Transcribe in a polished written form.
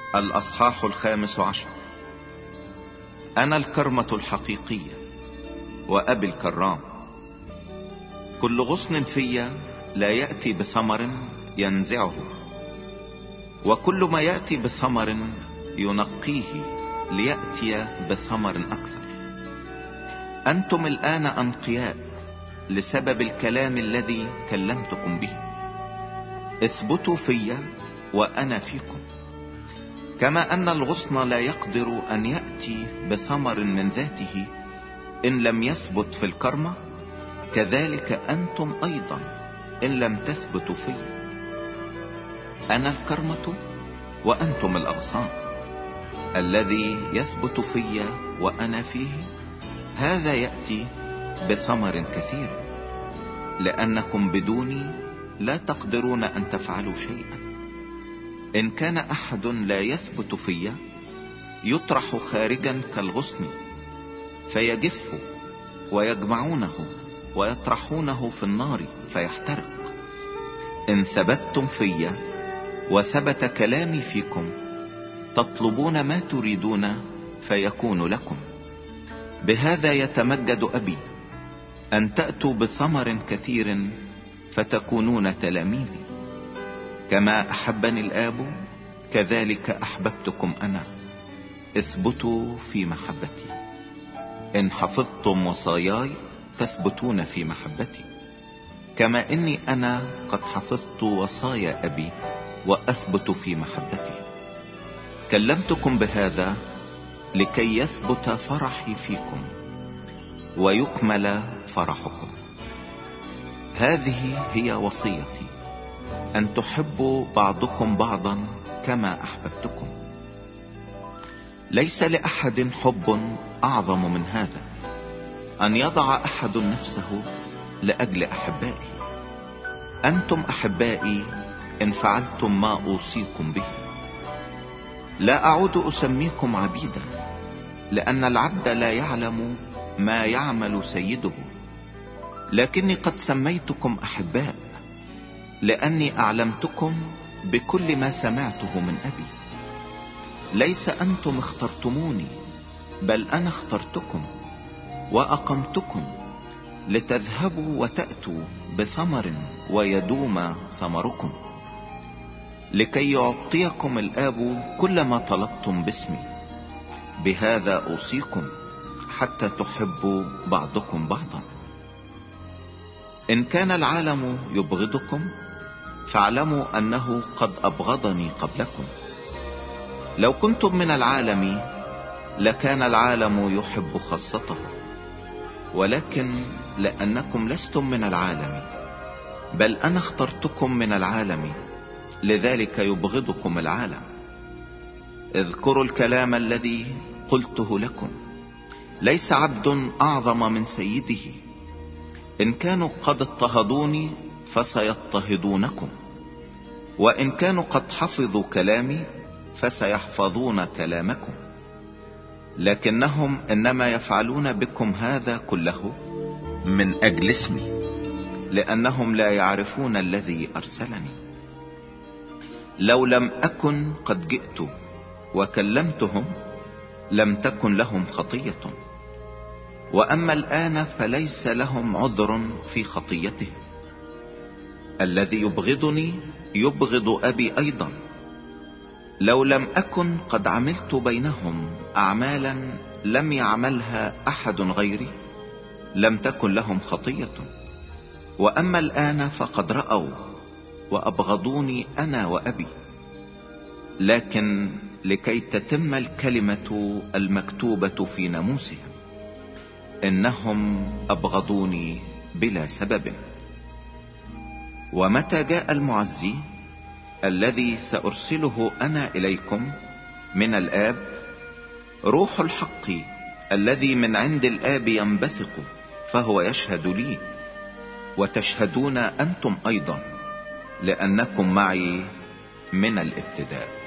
الأصحاح 15. أنا الكرمة الحقيقية وأبي الكرام. كل غصن في لا يأتي بثمر ينزعه، وكل ما يأتي بثمر ينقيه ليأتي بثمر أكثر. أنتم الآن أنقياء لسبب الكلام الذي كلمتكم به. اثبتوا في وأنا فيكم. كما أن الغصن لا يقدر أن يأتي بثمر من ذاته إن لم يثبت في الكرمة، كذلك أنتم أيضا إن لم تثبتوا في. أنا الكرمة وأنتم الأغصان. الذي يثبت في وأنا فيه هذا يأتي بثمر كثير، لأنكم بدوني لا تقدرون أن تفعلوا شيئا. إن كان أحد لا يثبت في يطرح خارجا كالغصن فيجف، ويجمعونه ويطرحونه في النار فيحترق. إن ثبتتم في وثبت كلامي فيكم تطلبون ما تريدون فيكون لكم. بهذا يتمجد أبي، أن تأتوا بثمر كثير فتكونون تلاميذي. كما أحبني الآب كذلك أحببتكم أنا، اثبتوا في محبتي. إن حفظتم وصاياي تثبتون في محبتي، كما إني أنا قد حفظت وصايا أبي وأثبت في محبتي. كلمتكم بهذا لكي يثبت فرحي فيكم ويكمل فرحكم. هذه هي وصيتي، أن تحبوا بعضكم بعضا كما أحببتكم. ليس لأحد حب أعظم من هذا، أن يضع أحد نفسه لأجل أحبائه. أنتم أحبائي إن فعلتم ما أوصيكم به. لا أعود أسميكم عبيدا، لأن العبد لا يعلم ما يعمل سيده، لكني قد سميتكم أحباء، لأني أعلمتكم بكل ما سمعته من أبي. ليس أنتم اخترتموني، بل أنا اخترتكم وأقمتكم لتذهبوا وتأتوا بثمر ويدوم ثمركم، لكي يعطيكم الآب كل ما طلبتم باسمي. بهذا أوصيكم حتى تحبوا بعضكم بعضا. إن كان العالم يبغضكم فاعلموا أنه قد أبغضني قبلكم. لو كنتم من العالم لكان العالم يحب خاصته، ولكن لأنكم لستم من العالم بل أنا اخترتكم من العالم، لذلك يبغضكم العالم. اذكروا الكلام الذي قلته لكم، ليس عبد أعظم من سيده. إن كانوا قد اضطهدوني فسيضطهدونكم، وإن كانوا قد حفظوا كلامي فسيحفظون كلامكم. لكنهم إنما يفعلون بكم هذا كله من أجل اسمي، لأنهم لا يعرفون الذي أرسلني. لو لم أكن قد جئت وكلمتهم لم تكن لهم خطية، وأما الآن فليس لهم عذر في خطيتهم. الذي يبغضني يبغض أبي أيضا. لو لم أكن قد عملت بينهم أعمالا لم يعملها أحد غيري لم تكن لهم خطية. وأما الآن فقد رأوا وأبغضوني أنا وأبي، لكن لكي تتم الكلمة المكتوبة في ناموسهم، إنهم أبغضوني بلا سبب. ومتى جاء المعزي الذي سأرسله أنا إليكم من الآب، روح الحق الذي من عند الآب ينبثق، فهو يشهد لي، وتشهدون أنتم أيضا، لأنكم معي من الابتداء.